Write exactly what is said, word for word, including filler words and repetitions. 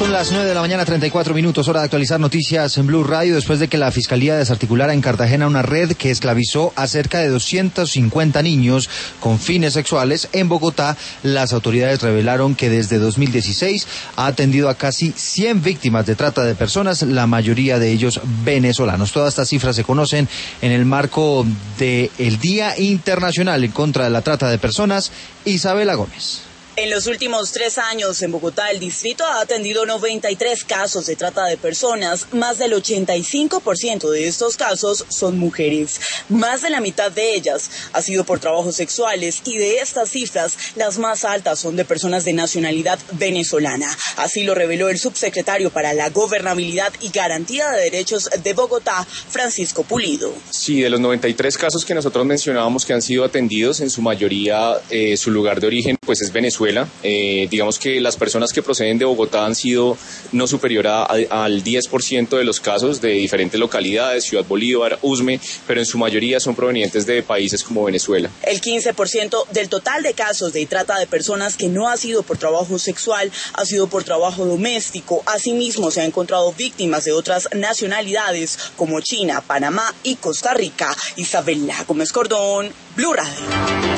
Son las nueve de la mañana, treinta y cuatro minutos, hora de actualizar noticias en Blue Radio, después de que la Fiscalía desarticulara en Cartagena una red que esclavizó a cerca de doscientos cincuenta niños con fines sexuales. En Bogotá, las autoridades revelaron que desde dos mil dieciséis ha atendido a casi cien víctimas de trata de personas, la mayoría de ellos venezolanos. Todas estas cifras se conocen en el marco del Día Internacional en contra de la trata de personas. Isabela Gómez. En los últimos tres años en Bogotá, el distrito ha atendido noventa y tres casos de trata de personas. Más del ochenta y cinco por ciento de estos casos son mujeres. Más de la mitad de ellas ha sido por trabajos sexuales, y de estas cifras, las más altas son de personas de nacionalidad venezolana. Así lo reveló el subsecretario para la Gobernabilidad y Garantía de Derechos de Bogotá, Francisco Pulido. Sí, de los noventa y tres casos que nosotros mencionábamos que han sido atendidos, en su mayoría eh, su lugar de origen pues es Venezuela. Eh, digamos que las personas que proceden de Bogotá han sido no superior a, a, al diez por ciento de los casos, de diferentes localidades, Ciudad Bolívar, Usme, pero en su mayoría son provenientes de países como Venezuela. El quince por ciento del total de casos de trata de personas que no ha sido por trabajo sexual, ha sido por trabajo doméstico. Asimismo, se han encontrado víctimas de otras nacionalidades como China, Panamá y Costa Rica. Isabela Gómez Cordón, Blue Radio.